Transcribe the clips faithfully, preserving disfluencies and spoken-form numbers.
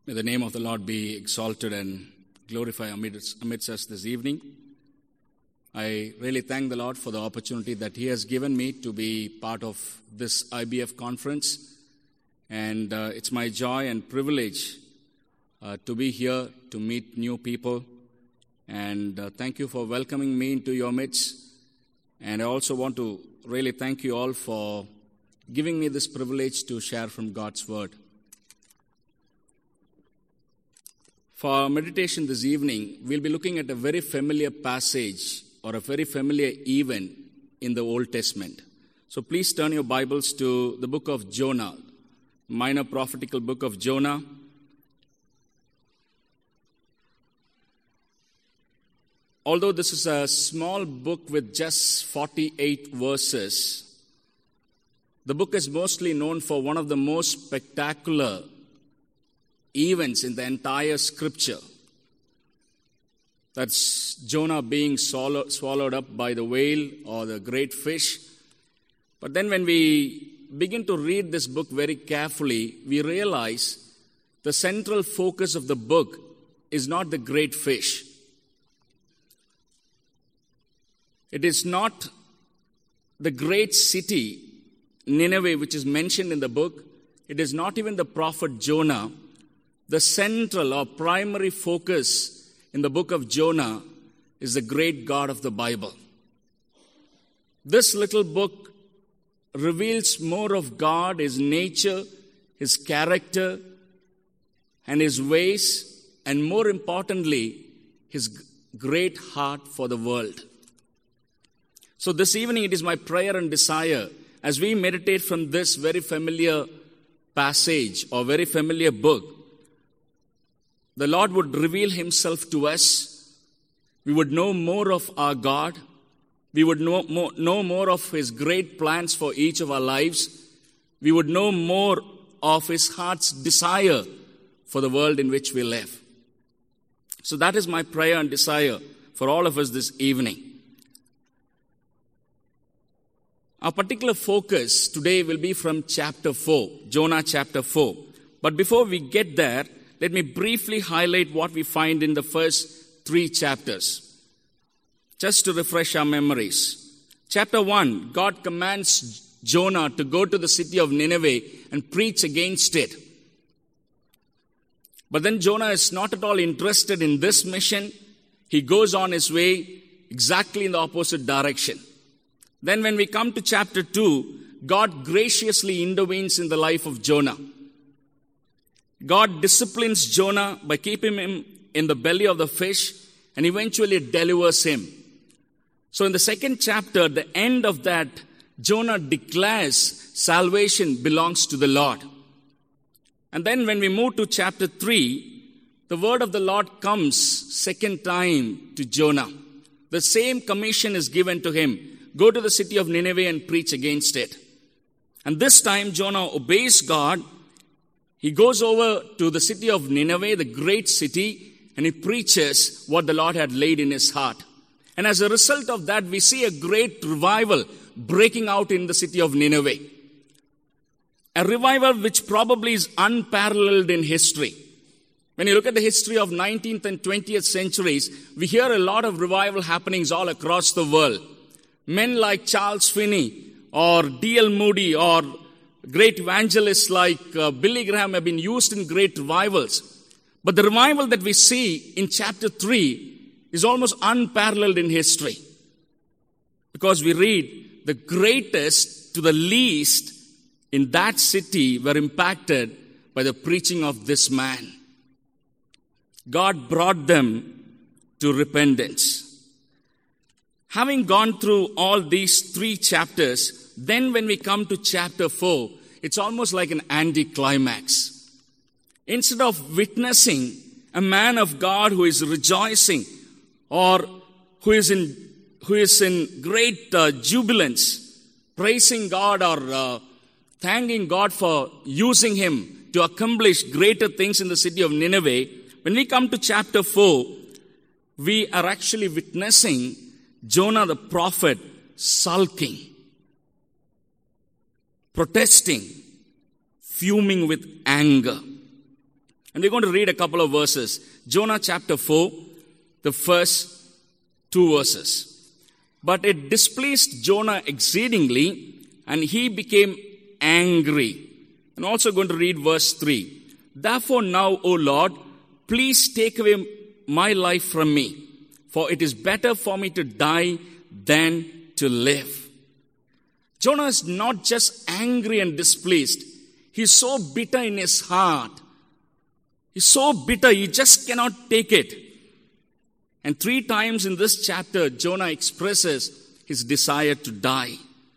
May the name of the Lord be exalted and glorified amidst, amidst us this evening. I really thank the Lord for the opportunity that He has given me to be part of this I B F conference. And uh, it's my joy and privilege uh, to be here to meet new people. And uh, thank you for welcoming me into your midst. And I also want to really thank you all for giving me this privilege to share from God's Word. For our meditation this evening, we'll be looking at a very familiar passage or a very familiar event in the Old Testament. So please turn your Bibles to the book of Jonah, minor prophetical book of Jonah. Although this is a small book with just forty-eight verses, the book is mostly known for one of the most spectacular events in the entire scripture. That's Jonah being swallow, swallowed up by the whale or the great fish. But then when we begin to read this book very carefully, we realize the central focus of the book is not the great fish. It is not the great city, Nineveh, which is mentioned in the book. It is not even the prophet Jonah. The central or primary focus in the book of Jonah is the great God of the Bible. This little book reveals more of God, His nature, His character, and His ways, and more importantly, His great heart for the world. So this evening it is my prayer and desire, as we meditate from this very familiar passage or very familiar book, the Lord would reveal Himself to us. We would know more of our God. We would know more, know more of His great plans for each of our lives. We would know more of His heart's desire for the world in which we live. So that is my prayer and desire for all of us this evening. Our particular focus today will be from chapter four, Jonah chapter four. But before we get there, let me briefly highlight what we find in the first three chapters, just to refresh our memories. Chapter one, God commands Jonah to go to the city of Nineveh and preach against it. But then Jonah is not at all interested in this mission. He goes on his way exactly in the opposite direction. Then when we come to chapter two, God graciously intervenes in the life of Jonah. God disciplines Jonah by keeping him in the belly of the fish and eventually delivers him. So in the second chapter, the end of that, Jonah declares salvation belongs to the Lord. And then when we move to chapter three, the word of the Lord comes second time to Jonah. The same commission is given to him. Go to the city of Nineveh and preach against it. And this time Jonah obeys God. He goes over to the city of Nineveh, the great city, and he preaches what the Lord had laid in his heart. And as a result of that, we see a great revival breaking out in the city of Nineveh. A revival which probably is unparalleled in history. When you look at the history of nineteenth and twentieth centuries, we hear a lot of revival happenings all across the world. Men like Charles Finney or D L Moody or great evangelists like uh, Billy Graham have been used in great revivals. But the revival that we see in chapter three is almost unparalleled in history. Because we read, the greatest to the least in that city were impacted by the preaching of this man. God brought them to repentance. Having gone through all these three chapters, then when we come to chapter four, it's almost like an anticlimax. Instead of witnessing a man of God who is rejoicing or who is in who is in great uh, jubilance, praising God or uh, thanking God for using him to accomplish greater things in the city of Nineveh, when we come to chapter four, we are actually witnessing Jonah the prophet sulking, protesting, fuming with anger. And we're going to read a couple of verses. Jonah chapter four, the first two verses. But it displeased Jonah exceedingly, and he became angry. And also going to read verse three. Therefore now, O Lord, please take away my life from me, for it is better for me to die than to live. Jonah is not just angry and displeased. He's so bitter in his heart. He's so bitter, he just cannot take it. And three times in this chapter, Jonah expresses his desire to die.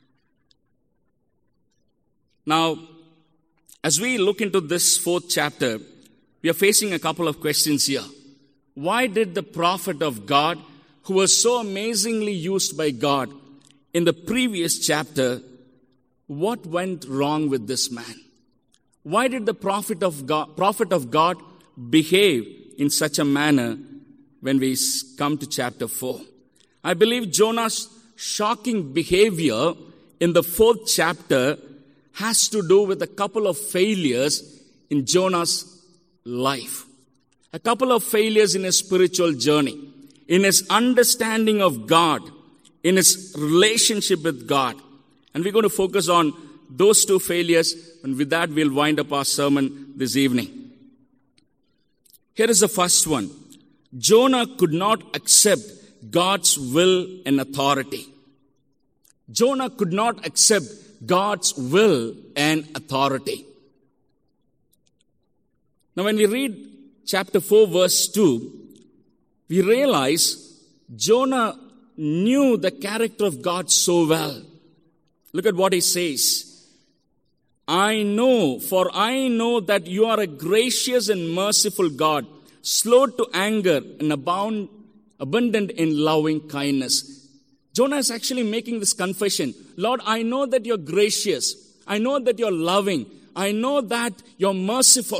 Now, as we look into this fourth chapter, we are facing a couple of questions here. Why did the prophet of God, who was so amazingly used by God in the previous chapter, what went wrong with this man? Why did the prophet of God, prophet of God behave in such a manner when we come to chapter four? I believe Jonah's shocking behavior in the fourth chapter has to do with a couple of failures in Jonah's life. A couple of failures in his spiritual journey, in his understanding of God, in his relationship with God. And we're going to focus on those two failures, and with that we'll wind up our sermon this evening. Here is the first one. Jonah could not accept God's will and authority. Jonah could not accept God's will and authority. Now when we read chapter four verse two, we realize Jonah knew the character of God so well. Look at what he says. I know, for I know that you are a gracious and merciful God, slow to anger and abound, abundant in loving kindness. Jonah is actually making this confession. Lord, I know that you're gracious. I know that you're loving. I know that you're merciful.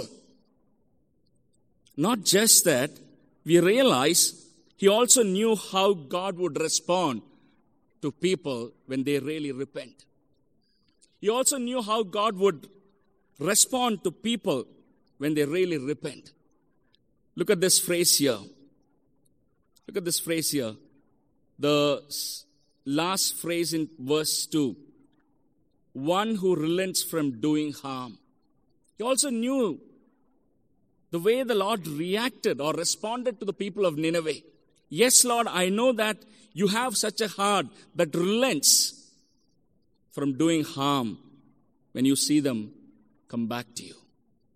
Not just that, we realize he also knew how God would respond to people when they really repent. He also knew how God would respond to people when they really repent. Look at this phrase here. Look at this phrase here. The last phrase in verse two. One who relents from doing harm. He also knew the way the Lord reacted or responded to the people of Nineveh. Yes, Lord, I know that you have such a heart that relents from doing harm when you see them come back to you.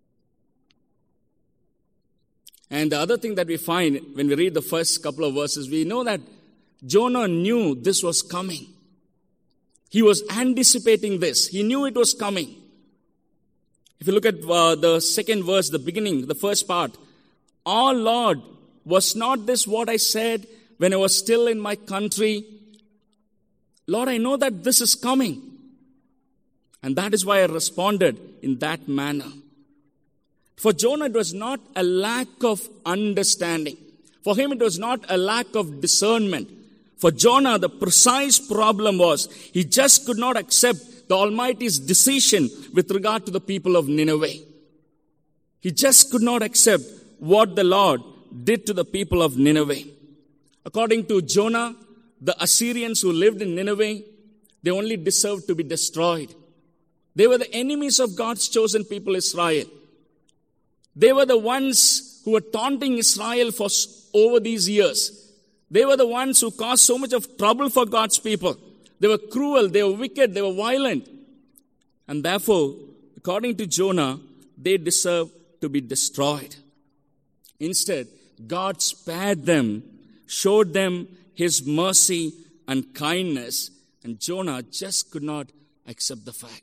And the other thing that we find when we read the first couple of verses, we know that Jonah knew this was coming. He was anticipating this. He knew it was coming. If you look at uh, the second verse, the beginning, the first part, "Oh Lord, was not this what I said when I was still in my country? Lord, I know that this is coming." And that is why I responded in that manner. For Jonah, it was not a lack of understanding. For him, it was not a lack of discernment. For Jonah, the precise problem was he just could not accept the Almighty's decision with regard to the people of Nineveh. He just could not accept what the Lord did to the people of Nineveh. According to Jonah, the Assyrians who lived in Nineveh, they only deserved to be destroyed. They were the enemies of God's chosen people, Israel. They were the ones who were taunting Israel for over these years. They were the ones who caused so much of trouble for God's people. They were cruel, they were wicked, they were violent. And therefore, according to Jonah, they deserve to be destroyed. Instead, God spared them, showed them his mercy and kindness, and Jonah just could not accept the fact.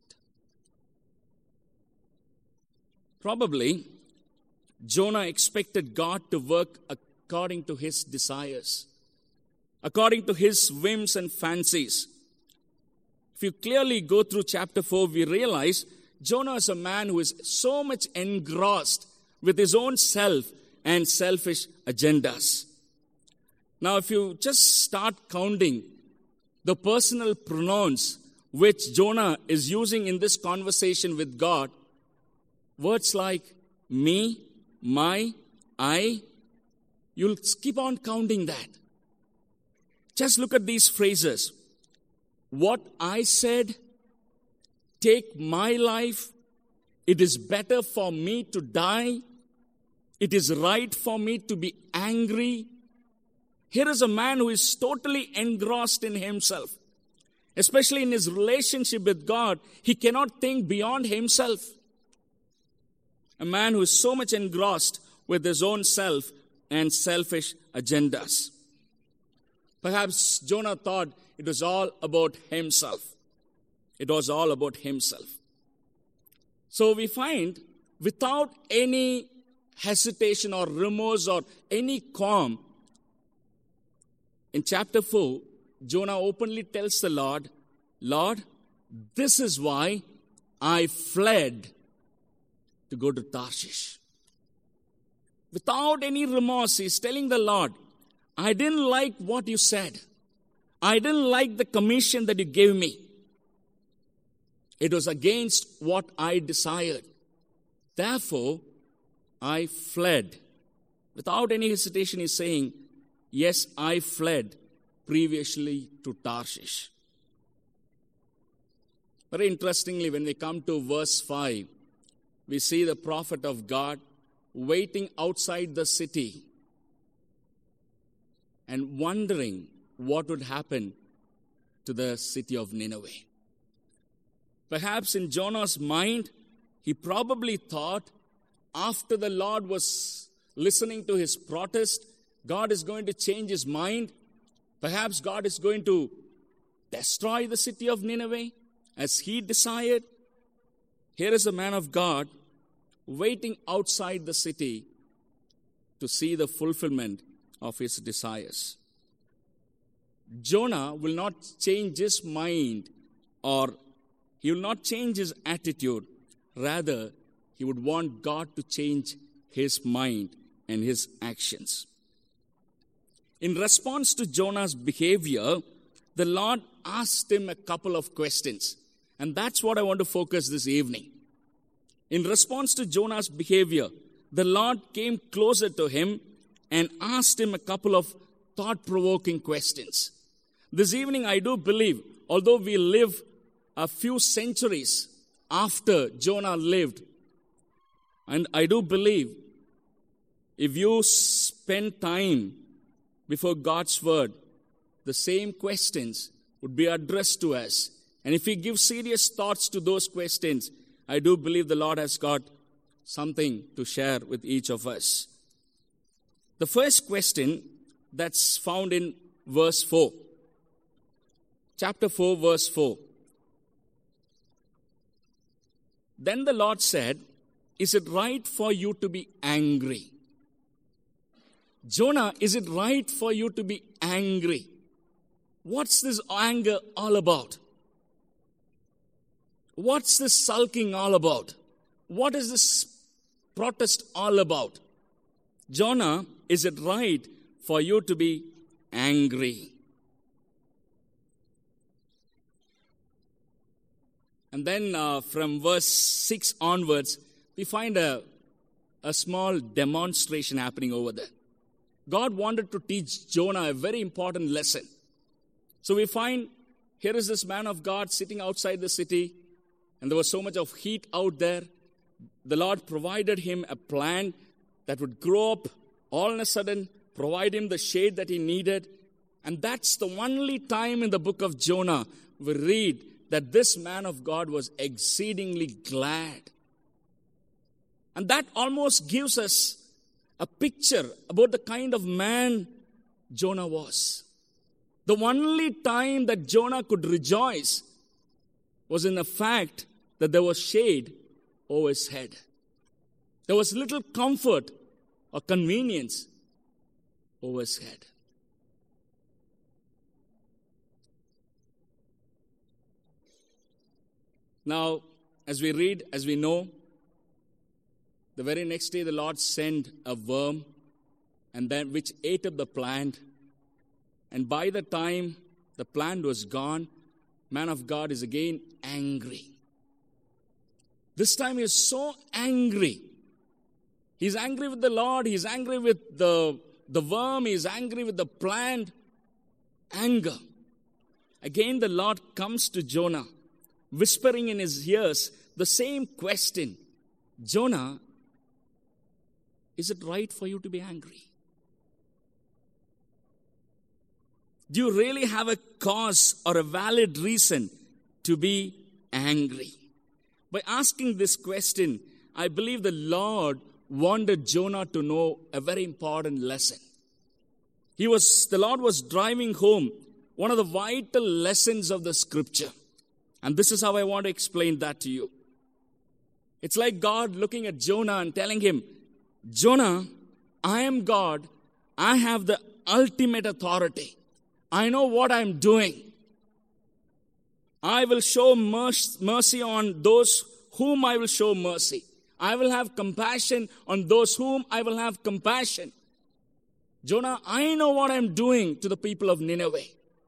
Probably, Jonah expected God to work according to his desires, according to his whims and fancies. If you clearly go through chapter four, we realize Jonah is a man who is so much engrossed with his own self and selfish agendas. Now, if you just start counting the personal pronouns which Jonah is using in this conversation with God, words like me, my, I. You'll keep on counting that. Just look at these phrases. What I said, take my life, it is better for me to die, it is right for me to be angry. Here is a man who is totally engrossed in himself. Especially in his relationship with God, he cannot think beyond himself. A man who is so much engrossed with his own self and selfish agendas. Perhaps Jonah thought it was all about himself. It was all about himself. So we find, without any hesitation or remorse or any qualm, in chapter four, Jonah openly tells the Lord, Lord, this is why I fled to go to Tarshish. Without any remorse, he's telling the Lord, I didn't like what you said. I didn't like the commission that you gave me. It was against what I desired. Therefore, I fled. Without any hesitation, he's saying, yes, I fled previously to Tarshish. Very interestingly, when we come to verse five, we see the prophet of God waiting outside the city and wondering what would happen to the city of Nineveh. Perhaps in Jonah's mind, he probably thought after the Lord was listening to his protest, God is going to change his mind. Perhaps God is going to destroy the city of Nineveh as he desired. Here is a man of God waiting outside the city to see the fulfillment of his desires. Jonah will not change his mind, or he will not change his attitude. Rather, he would want God to change his mind and his actions. In response to Jonah's behavior, the Lord asked him a couple of questions. And that's what I want to focus this evening. In response to Jonah's behavior, the Lord came closer to him and asked him a couple of thought-provoking questions. This evening, I do believe, although we live a few centuries after Jonah lived, and I do believe if you spend time before God's word, the same questions would be addressed to us. And if we give serious thoughts to those questions, I do believe the Lord has got something to share with each of us. The first question that's found in verse four. Chapter four, verse four. Then the Lord said, is it right for you to be angry? Jonah, is it right for you to be angry? What's this anger all about? What's this sulking all about? What is this protest all about? Jonah, is it right for you to be angry? And then uh, from verse six onwards, we find a, a small demonstration happening over there. God wanted to teach Jonah a very important lesson. So we find here is this man of God sitting outside the city, and there was so much of heat out there. The Lord provided him a plant that would grow up all of a sudden, provide him the shade that he needed. And that's the only time in the book of Jonah we read that this man of God was exceedingly glad. And that almost gives us a picture about the kind of man Jonah was. The only time that Jonah could rejoice was in the fact that there was shade over his head. There was little comfort or convenience over his head. Now, as we read, as we know, the very next day the Lord sent a worm, and then which ate up the plant. And by the time the plant was gone, man of God is again angry. This time he is so angry He's angry with the Lord. He's angry with the, the worm. He's angry with the plant. Anger. Again, the Lord comes to Jonah, whispering in his ears the same question. Jonah, is it right for you to be angry? Do you really have a cause or a valid reason to be angry? By asking this question, I believe the Lord wanted Jonah to know a very important lesson. He was, the Lord was driving home one of the vital lessons of the scripture. And this is how I want to explain that to you. It's like God looking at Jonah and telling him, Jonah, I am God. I have the ultimate authority. I know what I'm doing. I will show mercy on those whom I will show mercy. I will have compassion on those whom I will have compassion. Jonah, I know what I'm doing to the people of Nineveh.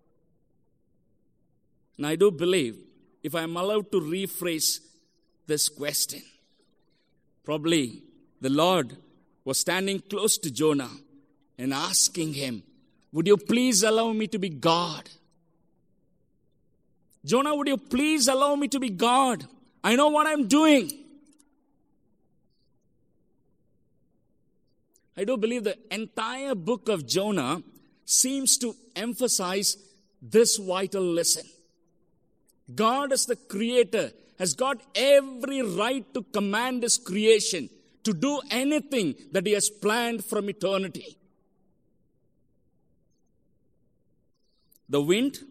And I do believe, if I'm allowed to rephrase this question, probably the Lord was standing close to Jonah and asking him, would you please allow me to be God? Jonah, would you please allow me to be God? I know what I'm doing. I do believe the entire book of Jonah seems to emphasize this vital lesson. God as the creator has got every right to command his creation to do anything that he has planned from eternity. The wind,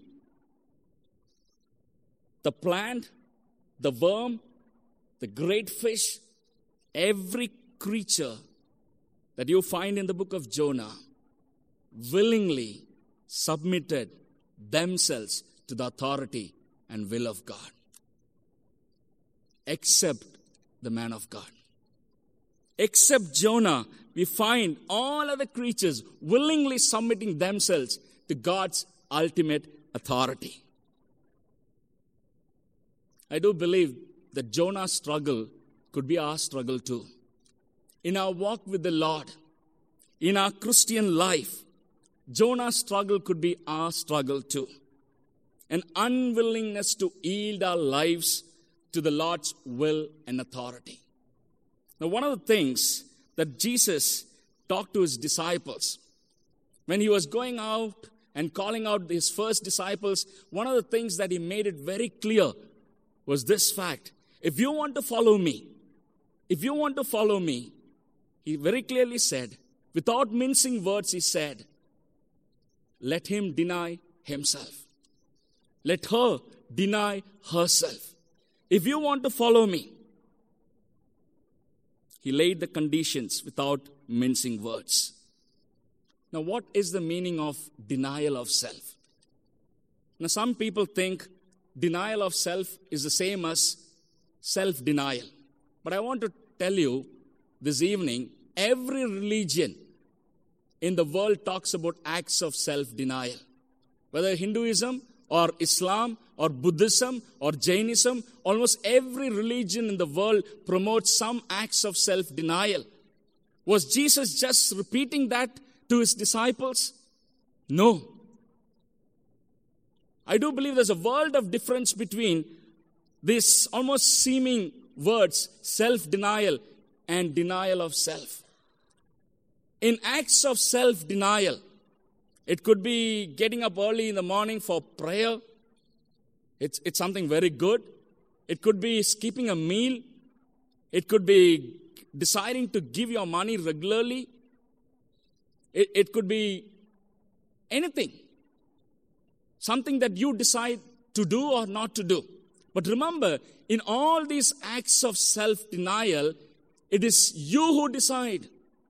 the plant, the worm, the great fish, every creature that you find in the book of Jonah willingly submitted themselves to the authority and will of God, except the man of God. Except Jonah, we find all other creatures willingly submitting themselves to God's ultimate authority. I do believe that Jonah's struggle could be our struggle too. In our walk with the Lord, in our Christian life, Jonah's struggle could be our struggle too. An unwillingness to yield our lives to the Lord's will and authority. Now, one of the things that Jesus talked to his disciples, when he was going out and calling out his first disciples, one of the things that he made it very clear was this fact. If you want to follow me, if you want to follow me, he very clearly said, without mincing words, he said, let him deny himself. Let her deny herself. If you want to follow me, he laid the conditions without mincing words. Now, what is the meaning of denial of self? Now, some people think denial of self is the same as self-denial. But I want to tell you this evening, every religion in the world talks about acts of self-denial. Whether Hinduism or Islam or Buddhism or Jainism, almost every religion in the world promotes some acts of self-denial. Was Jesus just repeating that to his disciples? No. I do believe there's a world of difference between these almost seeming words, self-denial and denial of self. In acts of self-denial, it could be getting up early in the morning for prayer. It's, it's something very good. It could be skipping a meal. It could be deciding to give your money regularly. It, it could be anything. Something that you decide to do or not to do. But remember, in all these acts of self-denial, it is you who decide.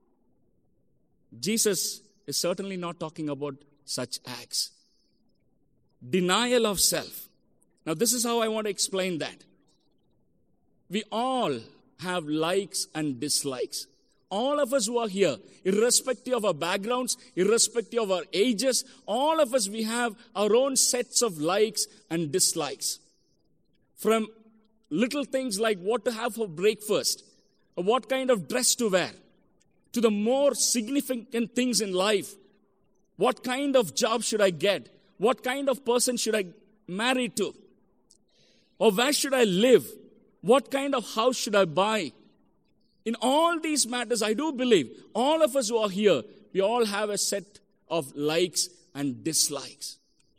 Jesus is certainly not talking about such acts. Denial of self. Now, this is how I want to explain that. We all have likes and dislikes. All of us who are here, irrespective of our backgrounds, irrespective of our ages, all of us, we have our own sets of likes and dislikes. From little things like what to have for breakfast, or what kind of dress to wear, to the more significant things in life. What kind of job should I get? What kind of person should I marry to? Or where should I live? What kind of house should I buy? In all these matters, I do believe all of us who are here, we all have a set of likes and dislikes.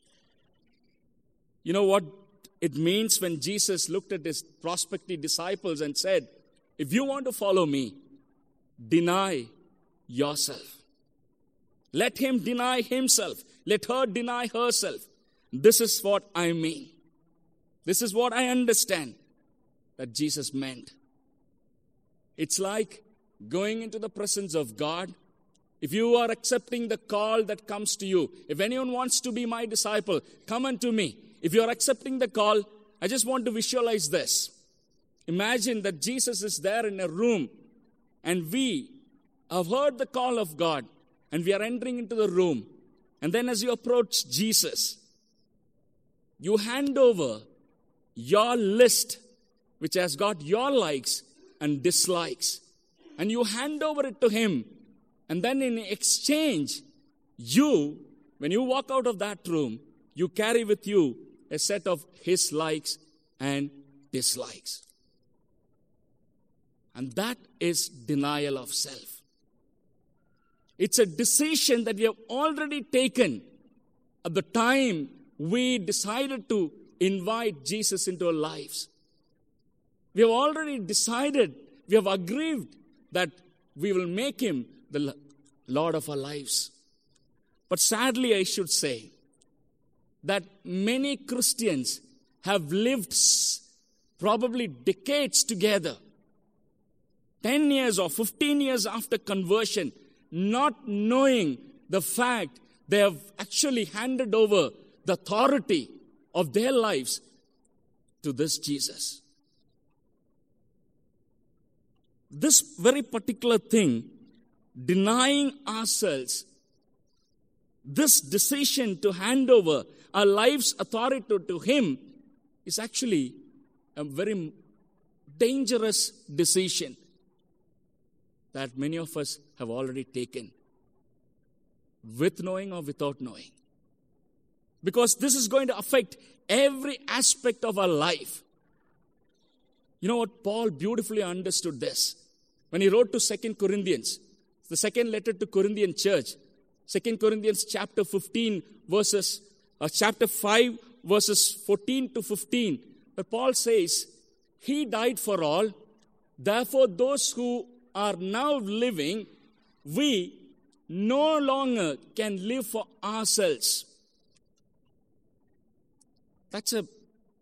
You know what it means when Jesus looked at his prospective disciples and said, if you want to follow me, deny yourself. Let him deny himself. Let her deny herself. This is what I mean. This is what I understand that Jesus meant. It's like going into the presence of God. If you are accepting the call that comes to you, if anyone wants to be my disciple, come unto me. If you are accepting the call, I just want to visualize this. Imagine that Jesus is there in a room and we have heard the call of God and we are entering into the room. And then as you approach Jesus, you hand over your list, which has got your likes and dislikes. And you hand over it to him. And then in exchange, you, when you walk out of that room, you carry with you a set of his likes and dislikes. And that is denial of self. It's a decision that we have already taken at the time we decided to invite Jesus into our lives. We have already decided, we have agreed that we will make him the Lord of our lives. But sadly, I should say that many Christians have lived probably decades together, ten years or fifteen years after conversion, not knowing the fact they have actually handed over the authority of their lives to this Jesus. This very particular thing, denying ourselves, this decision to hand over our life's authority to, to him is actually a very dangerous decision that many of us have already taken, with knowing or without knowing. Because this is going to affect every aspect of our life. You know what? Paul beautifully understood this. When he wrote to Second Corinthians, the second letter to Corinthian church, Second Corinthians chapter fifteen, verses, uh, chapter five, verses fourteen to fifteen, where Paul says, he died for all, therefore those who are now living, we no longer can live for ourselves. That's a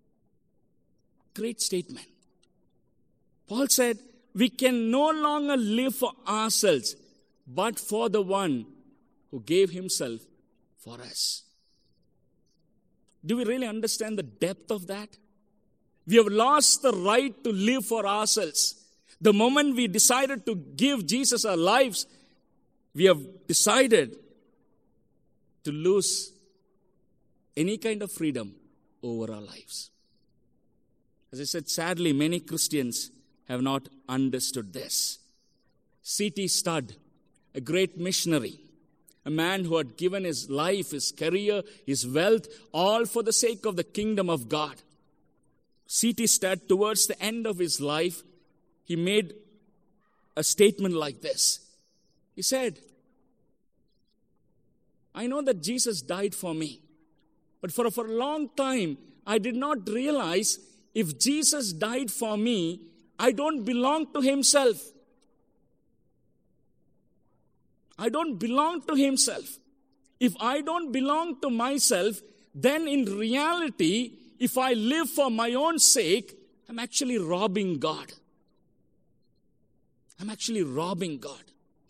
great statement. Paul said, we can no longer live for ourselves, but for the one who gave himself for us. Do we really understand the depth of that? We have lost the right to live for ourselves. The moment we decided to give Jesus our lives, we have decided to lose any kind of freedom over our lives. As I said, sadly, many Christians have not understood this. C T Studd, a great missionary, a man who had given his life, his career, his wealth, all for the sake of the kingdom of God. C T Studd, towards the end of his life, he made a statement like this. He said, I know that Jesus died for me, but for, for a long time, I did not realize if Jesus died for me, I don't belong to himself. I don't belong to himself. If I don't belong to myself, then in reality, if I live for my own sake, I'm actually robbing God. I'm actually robbing God.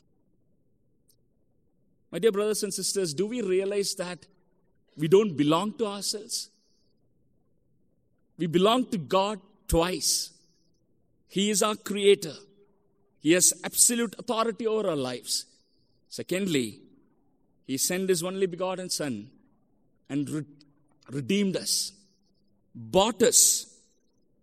My dear brothers and sisters, do we realize that we don't belong to ourselves? We belong to God twice. He is our creator. He has absolute authority over our lives. Secondly, he sent his only begotten Son and re- redeemed us, bought us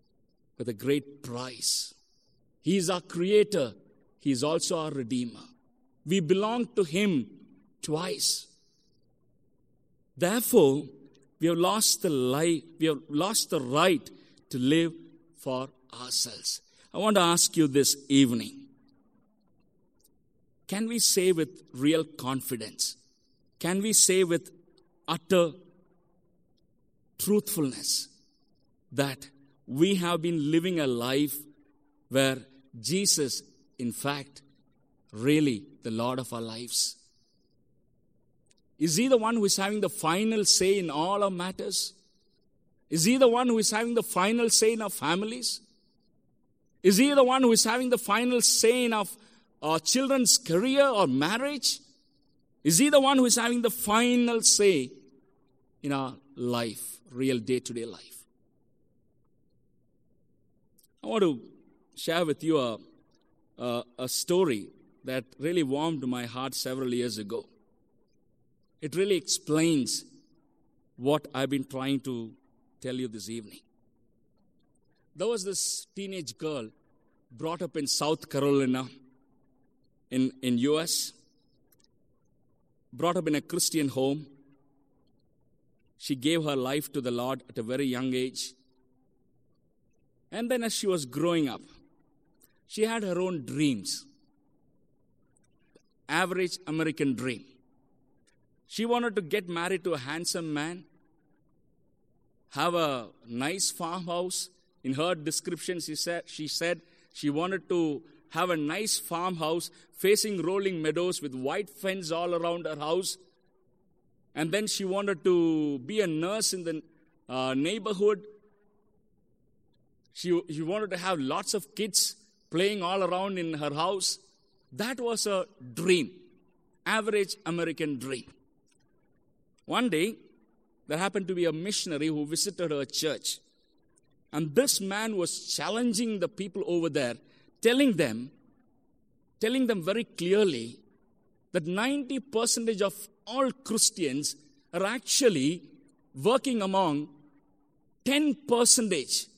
with a great price. He is our creator. He is also our redeemer. We belong to Him twice. Therefore, we have lost the life, we have lost the right to live for ourselves. I want to ask you this evening, can we say with real confidence, can we say with utter truthfulness that we have been living a life where Jesus, in fact, really the Lord of our lives? Is He the one who is having the final say in all our matters? Is He the one who is having the final say in our families? Is He the one who is having the final say in our, our children's career or marriage? Is He the one who is having the final say in our life, real day-to-day life? I want to share with you a, a, a story that really warmed my heart several years ago. It really explains what I've been trying to tell you this evening. There was this teenage girl brought up in South Carolina in, in U S, brought up in a Christian home. She gave her life to the Lord at a very young age. And then as she was growing up, she had her own dreams. Average American dream. She wanted to get married to a handsome man, have a nice farmhouse. In her description, she said, she said she wanted to have a nice farmhouse facing rolling meadows with white fence all around her house. And then she wanted to be a nurse in the uh, neighborhood. She, she wanted to have lots of kids playing all around in her house. That was a dream, average American dream. One day, there happened to be a missionary who visited her church. And this man was challenging the people over there, telling them, telling them very clearly that ninety percent of all Christians are actually working among ten percent.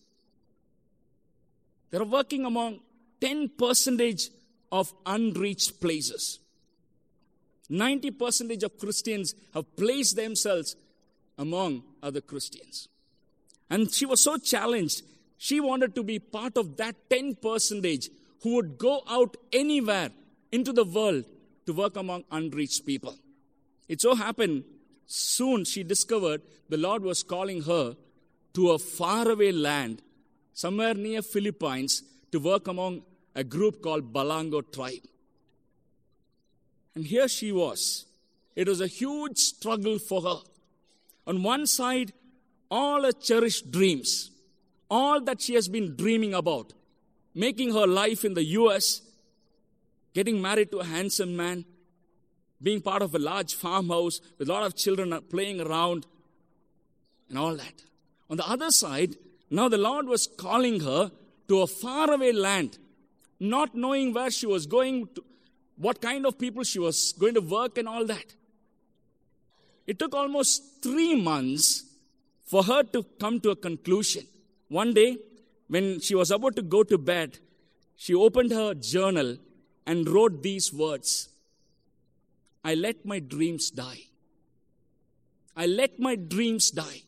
They're working among ten percent of unreached places. ninety percent of Christians have placed themselves among other Christians. And she was so challenged, she wanted to be part of that ten percent who would go out anywhere into the world to work among unreached people. It so happened, soon she discovered the Lord was calling her to a faraway land, somewhere near Philippines, to work among a group called Balango tribe. And here she was. It was a huge struggle for her. On one side, all her cherished dreams, all that she has been dreaming about, making her life in the U S, getting married to a handsome man, being part of a large farmhouse with a lot of children playing around, and all that. On the other side, now the Lord was calling her to a faraway land, not knowing where she was going to, what kind of people she was going to work and all that. It took almost three months for her to come to a conclusion. One day, when she was about to go to bed, she opened her journal and wrote these words: I let my dreams die. I let my dreams die.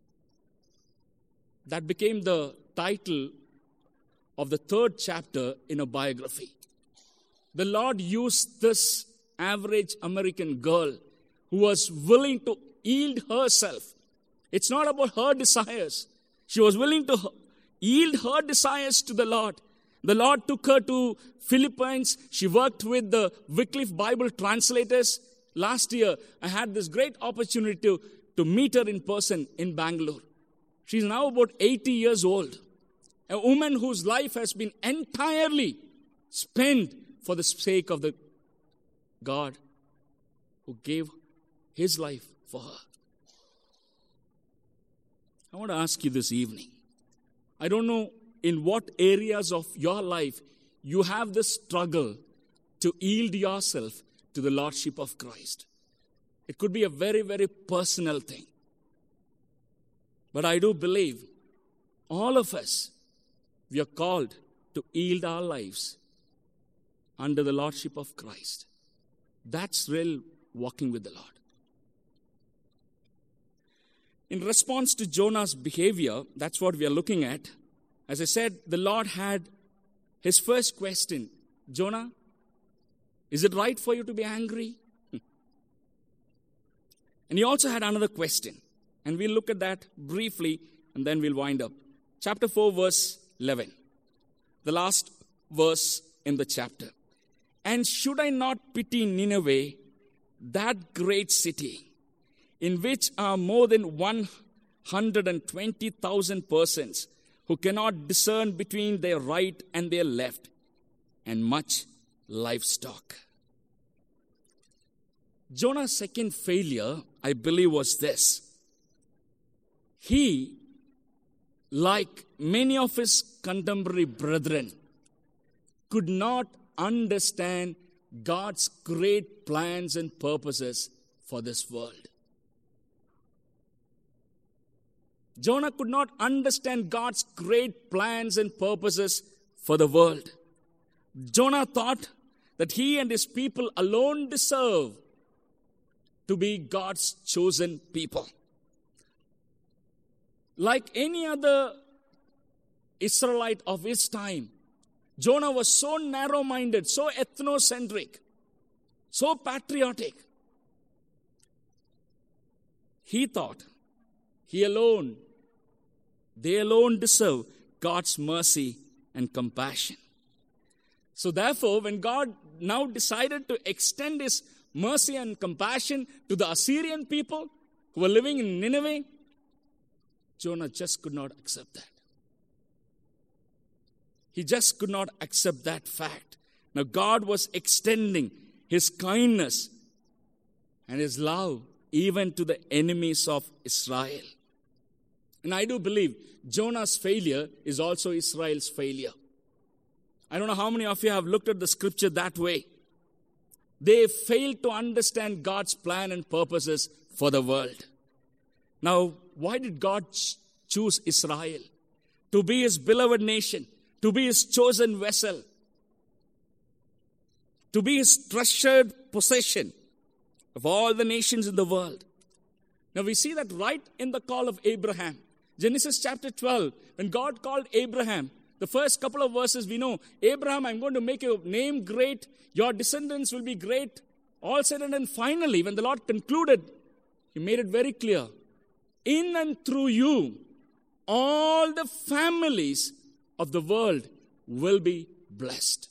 That became the title of the third chapter in a biography. The Lord used this average American girl who was willing to yield herself. It's not about her desires. She was willing to yield her desires to the Lord. The Lord took her to Philippines. She worked with the Wycliffe Bible translators. Last year, I had this great opportunity to, to meet her in person in Bangalore. She's now about eighty years old. A woman whose life has been entirely spent for the sake of the God who gave His life for her. I want to ask you this evening. I don't know in what areas of your life you have this struggle to yield yourself to the Lordship of Christ. It could be a very, very personal thing. But I do believe all of us, we are called to yield our lives under the Lordship of Christ. That's real walking with the Lord. In response to Jonah's behavior, that's what we are looking at. As I said, the Lord had his first question, Jonah, is it right for you to be angry? And he also had another question. And we'll look at that briefly and then we'll wind up. Chapter four, verse eleven. The last verse in the chapter. And should I not pity Nineveh, that great city, in which are more than one hundred twenty thousand persons who cannot discern between their right and their left, and much livestock. Jonah's second failure, I believe, was this. He, like many of his contemporary brethren, could not understand God's great plans and purposes for this world. Jonah could not understand God's great plans and purposes for the world. Jonah thought that he and his people alone deserve to be God's chosen people. Like any other Israelite of his time, Jonah was so narrow-minded, so ethnocentric, so patriotic. He thought he alone, they alone deserve God's mercy and compassion. So therefore, when God now decided to extend his mercy and compassion to the Assyrian people who were living in Nineveh, Jonah just could not accept that. He just could not accept that fact. Now God was extending his kindness and his love even to the enemies of Israel. And I do believe Jonah's failure is also Israel's failure. I don't know how many of you have looked at the scripture that way. They failed to understand God's plan and purposes for the world. Now, why did God ch- choose Israel? To be his beloved nation, to be his chosen vessel, to be his treasured possession of all the nations in the world. Now we see that right in the call of Abraham. Genesis chapter twelve, when God called Abraham, the first couple of verses we know, Abraham, I'm going to make your name great, your descendants will be great. All said and done, finally, when the Lord concluded, he made it very clear, in and through you, all the families of the world will be blessed.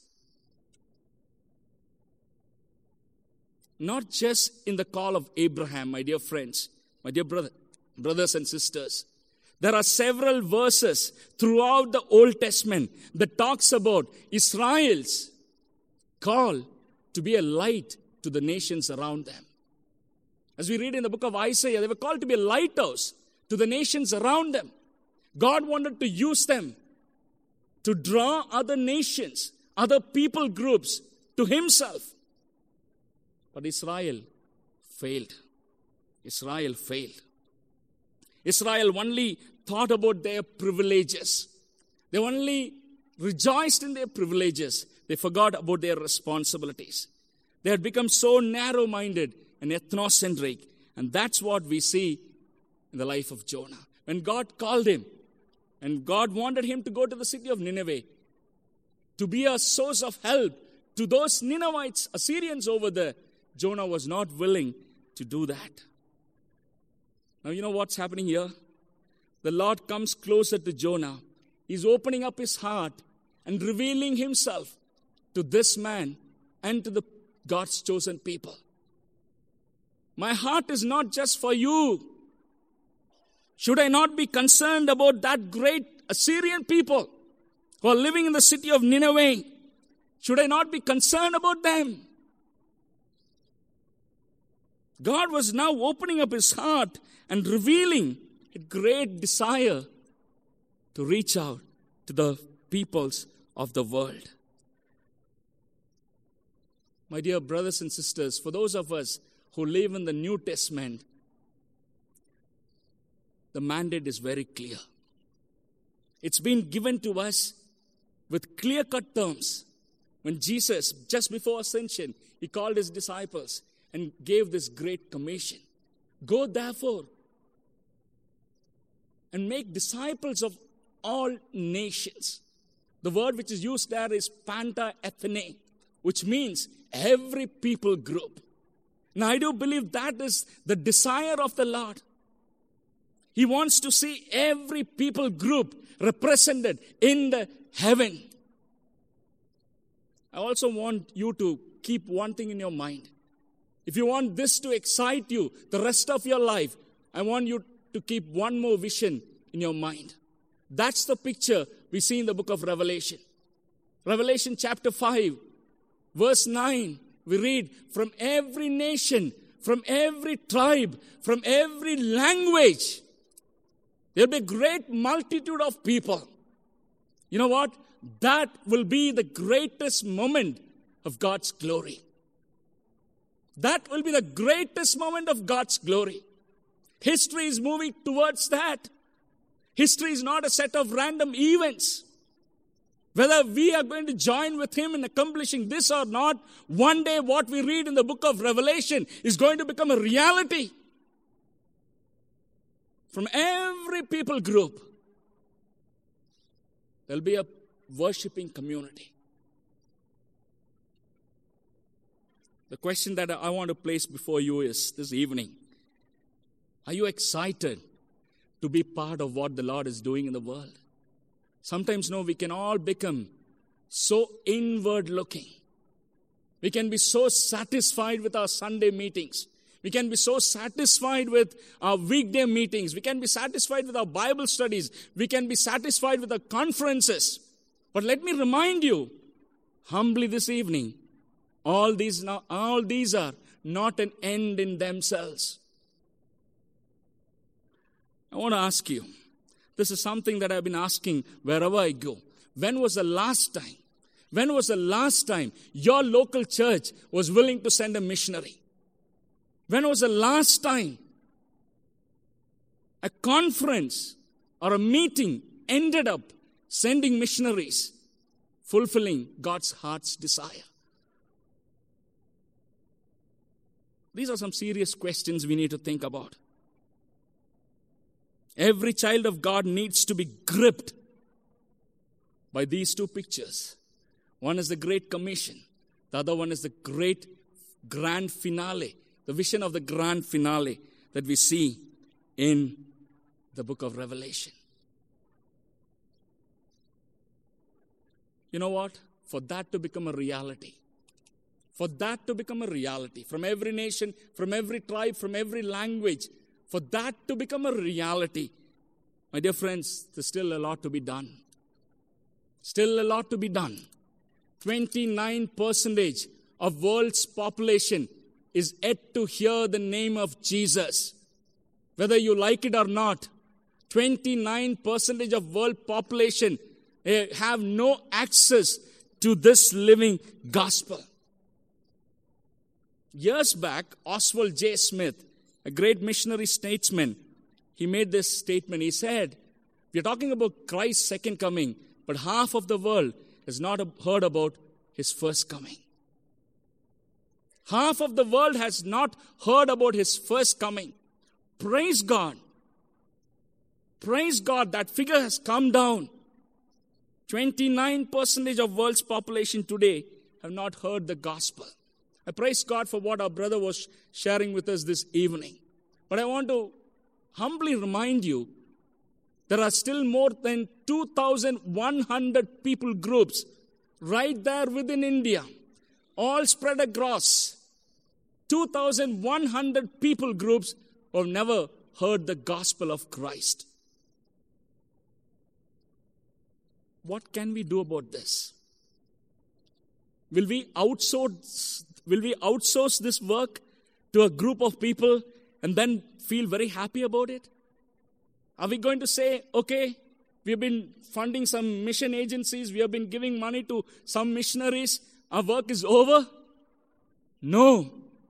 Not just in the call of Abraham, my dear friends, my dear brother, brothers and sisters. There are several verses throughout the Old Testament that talks about Israel's call to be a light to the nations around them. As we read in the book of Isaiah, they were called to be a lighthouse to the nations around them. God wanted to use them to draw other nations, other people groups to himself. But Israel failed. Israel failed. Israel only thought about their privileges. They only rejoiced in their privileges. They forgot about their responsibilities. They had become so narrow-minded and ethnocentric. And that's what we see in the life of Jonah. When God called him, and God wanted him to go to the city of Nineveh, to be a source of help to those Ninevites, Assyrians over there, Jonah was not willing to do that. Now, you know what's happening here? The Lord comes closer to Jonah. He's opening up his heart and revealing himself to this man and to the God's chosen people. My heart is not just for you. Should I not be concerned about that great Assyrian people who are living in the city of Nineveh? Should I not be concerned about them? God was now opening up his heart and revealing a great desire to reach out to the peoples of the world. My dear brothers and sisters, for those of us who live in the New Testament, the mandate is very clear. It's been given to us with clear-cut terms. when Jesus, just before ascension, he called his disciples and gave this great commission. Go therefore and make disciples of all nations. The word which is used there is panta ethne, which means every people group. Now I do believe that is the desire of the Lord. He wants to see every people group represented in the heaven. I also want you to keep one thing in your mind. If you want this to excite you the rest of your life, I want you to keep one more vision in your mind. That's the picture we see in the book of Revelation. Revelation chapter five, verse nine, we read, from every nation, from every tribe, from every language, there'll be a great multitude of people. You know what? That will be the greatest moment of God's glory. That will be the greatest moment of God's glory. History is moving towards that. History is not a set of random events. Whether we are going to join with him in accomplishing this or not, one day what we read in the book of Revelation is going to become a reality. From every people group, there'll be a worshiping community. The question that I want to place before you is this evening, are you excited to be part of what the Lord is doing in the world? Sometimes, no, we can all become so inward looking. We can be so satisfied with our Sunday meetings. We can be so satisfied with our weekday meetings. We can be satisfied with our Bible studies. We can be satisfied with our conferences. But let me remind you, humbly this evening, all these, now, all these are not an end in themselves. I want to ask you, this is something that I've been asking wherever I go. When was the last time, when was the last time your local church was willing to send a missionary? When was the last time a conference or a meeting ended up sending missionaries, fulfilling God's heart's desire? These are some serious questions we need to think about. Every child of God needs to be gripped by these two pictures. One is the Great Commission. The other one is the great grand finale, the vision of the grand finale that we see in the book of Revelation. You know what? For that to become a reality, for that to become a reality, from every nation, from every tribe, from every language, for that to become a reality, my dear friends, there's still a lot to be done. Still a lot to be done. twenty-nine percent of world's population is yet to hear the name of Jesus. Whether you like it or not, twenty-nine percent of world population have no access to this living gospel. Years back, Oswald J. Smith, a great missionary statesman, he made this statement. He said, we are talking about Christ's second coming, but half of the world has not heard about his first coming. Half of the world has not heard about his first coming. Praise God. Praise God, that figure has come down. twenty-nine percent of world's population today have not heard the gospel. I praise God for what our brother was sharing with us this evening. But I want to humbly remind you, there are still more than two thousand one hundred people groups right there within India, all spread across. two thousand one hundred people groups who have never heard the gospel of Christ. What can we do about this? Will we outsource, will we outsource this work to a group of people and then feel very happy about it? Are we going to say, okay, we have been funding some mission agencies, we have been giving money to some missionaries, our work is over? No.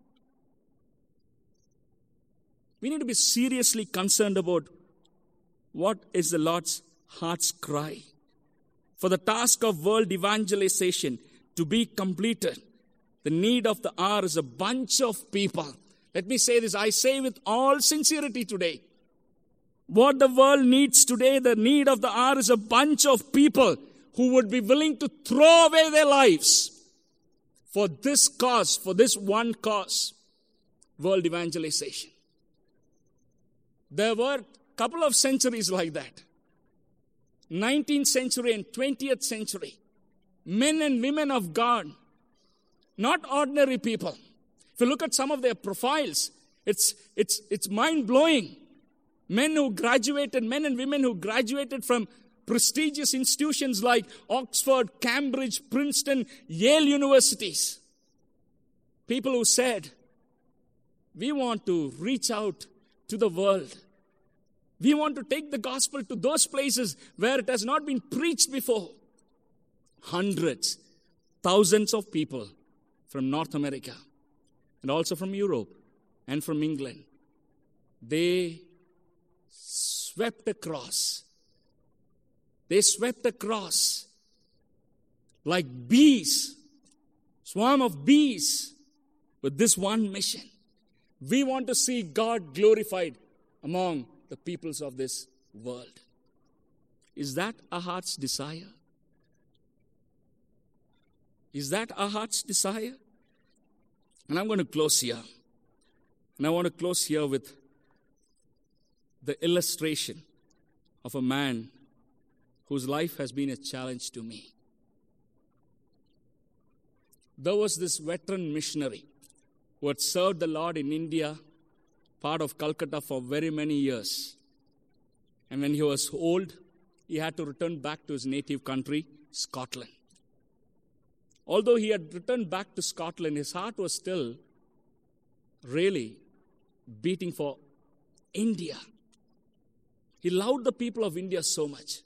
We need to be seriously concerned about what is the Lord's heart's cry. For the task of world evangelization, to be completed. The need of the hour is a bunch of people. Let me say this, I say with all sincerity today. What the world needs today, the need of the hour is a bunch of people who would be willing to throw away their lives for this cause, for this one cause, world evangelization. There were a couple of centuries like that. nineteenth century and twentieth century. Men and women of God, not ordinary people. If you look at some of their profiles, it's, it's, it's mind-blowing. Men who graduated, men and women who graduated from prestigious institutions like Oxford, Cambridge, Princeton, Yale universities. People who said, we want to reach out to the world. We want to take the gospel to those places where it has not been preached before. Hundreds, thousands of people from North America and also from Europe and from England. They swept across. They swept across like bees, swarm of bees with this one mission. We want to see God glorified among the peoples of this world. Is that our heart's desire? Is that our heart's desire? And I'm going to close here. And I want to close here with the illustration of a man whose life has been a challenge to me. There was this veteran missionary who had served the Lord in India, part of Calcutta, for very many years. And when he was old, he had to return back to his native country, Scotland. Although he had returned back to Scotland, his heart was still really beating for India. He loved the people of India so much.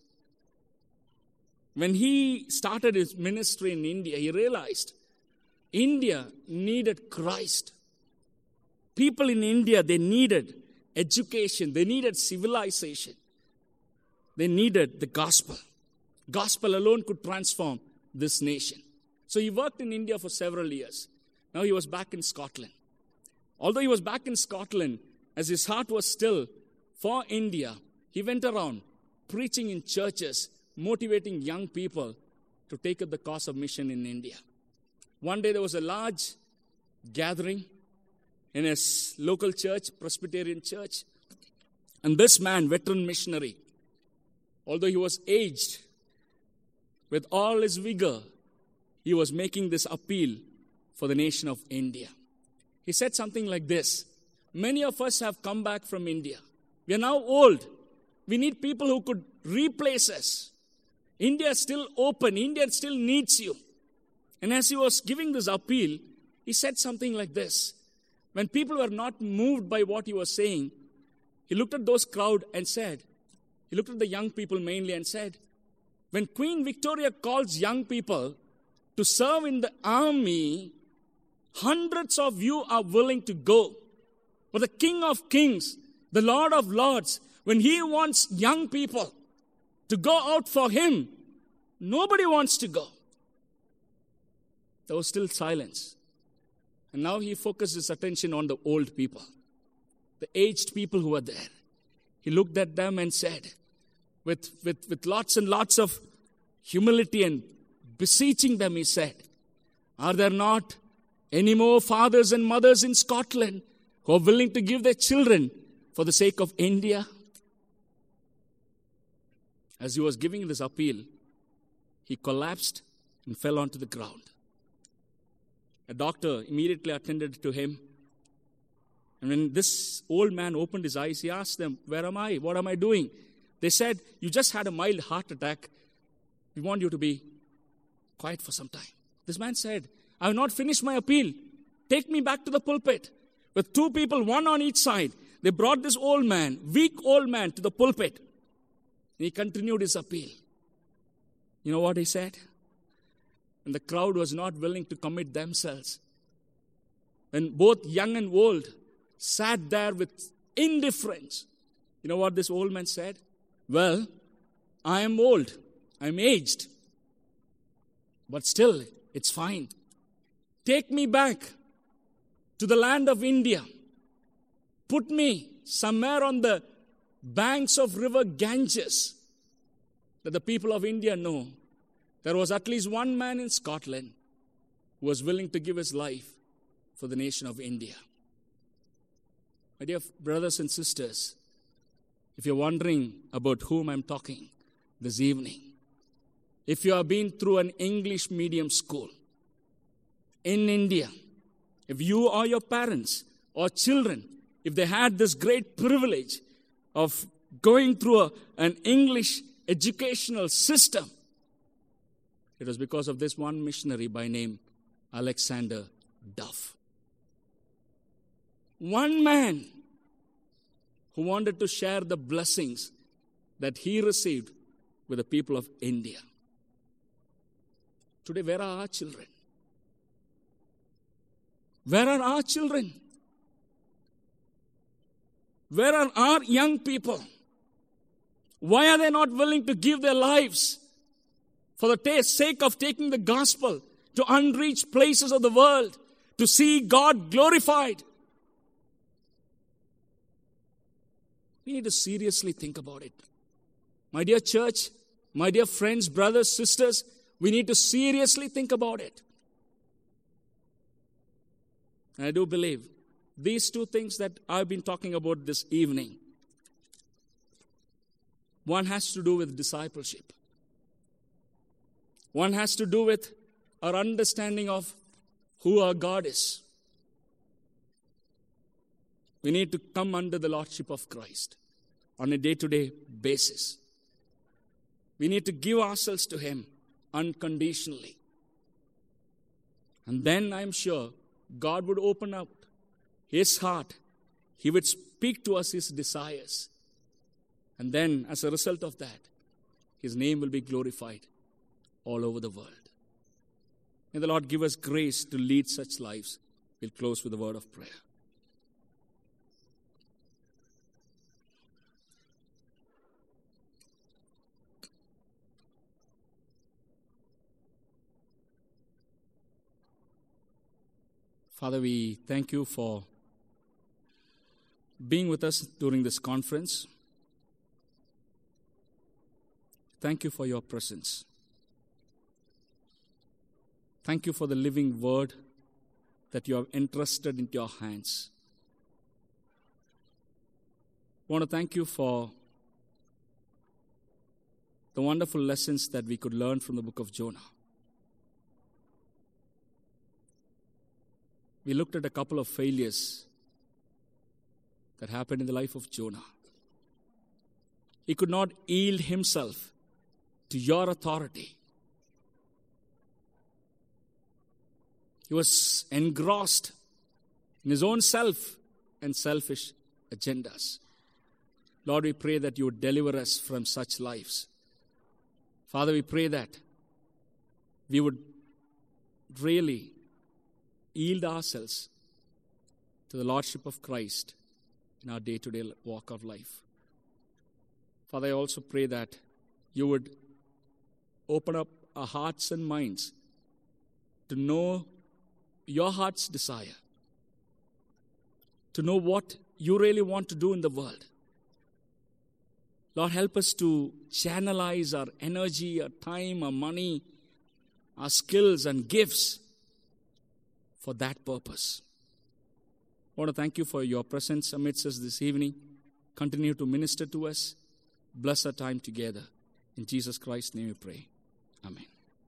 When he started his ministry in India, he realized India needed Christ. People in India, they needed education. They needed civilization. They needed the gospel. Gospel alone could transform this nation. So he worked in India for several years. Now he was back in Scotland. Although he was back in Scotland, as his heart was still for India, he went around preaching in churches, motivating young people to take up the cause of mission in India. One day there was a large gathering in his local church, Presbyterian church. And this man, veteran missionary, although he was aged, with all his vigor, he was making this appeal for the nation of India. He said something like this: many of us have come back from India. We are now old. We need people who could replace us. India is still open. India still needs you. And as he was giving this appeal, he said something like this. When people were not moved by what he was saying, he looked at those crowd and said, he looked at the young people mainly and said, when Queen Victoria calls young people to serve in the army, hundreds of you are willing to go. But the King of Kings, the Lord of Lords, when he wants young people to go out for him, nobody wants to go. There was still silence. And now he focused his attention on the old people, the aged people who were there. He looked at them and said, with, with, with lots and lots of humility and beseeching them, he said, are there not any more fathers and mothers in Scotland who are willing to give their children for the sake of India? As he was giving this appeal, he collapsed and fell onto the ground. A doctor immediately attended to him. And when this old man opened his eyes, he asked them, where am I? What am I doing? They said, you just had a mild heart attack. We want you to be quiet for some time. This man said, I have not finished my appeal. Take me back to the pulpit. With two people, one on each side, they brought this old man, weak old man, to the pulpit. And he continued his appeal. You know what he said? And the crowd was not willing to commit themselves. When both young and old sat there with indifference, you know what this old man said? Well, I am old. I am aged. But still, It's fine. Take me back to the land of India. Put me somewhere on the banks of river Ganges, that the people of India know there was at least one man in Scotland who was willing to give his life for the nation of India. My dear brothers and sisters, if you're wondering about whom I'm talking this evening, if you have been through an English medium school in India, if you or your parents or children, if they had this great privilege of going through a, an English educational system, it was because of this one missionary by name Alexander Duff. One man who wanted to share the blessings that he received with the people of India. Today, where are our children? Where are our children? Where are our young people? Why are they not willing to give their lives for the sake of taking the gospel to unreached places of the world, to see God glorified? We need to seriously think about it. My dear church, my dear friends, brothers, sisters, we need to seriously think about it. And I do believe these two things that I've been talking about this evening, one has to do with discipleship. One has to do with our understanding of who our God is. We need to come under the lordship of Christ on a day-to-day basis. We need to give ourselves to Him unconditionally. And then I'm sure God would open up His heart. He would speak to us His desires. And then, as a result of that, His name will be glorified all over the world. May the Lord give us grace to lead such lives. We'll close with a word of prayer. Father, we thank you for being with us during this conference. Thank you for your presence. Thank you for the living word that you have entrusted into your hands. I want to thank you for the wonderful lessons that we could learn from the book of Jonah. We looked at a couple of failures that happened in the life of Jonah. He could not yield himself to your authority. He was engrossed in his own self and selfish agendas. Lord, we pray that you would deliver us from such lives. Father, we pray that we would really yield ourselves to the Lordship of Christ in our day-to-day walk of life. Father, I also pray that you would open up our hearts and minds to know your heart's desire, to know what you really want to do in the world. Lord, help us to channelize our energy, our time, our money, our skills and gifts for that purpose. I want to thank you for your presence amidst us this evening. Continue to minister to us. Bless our time together. In Jesus Christ's name we pray. Amen.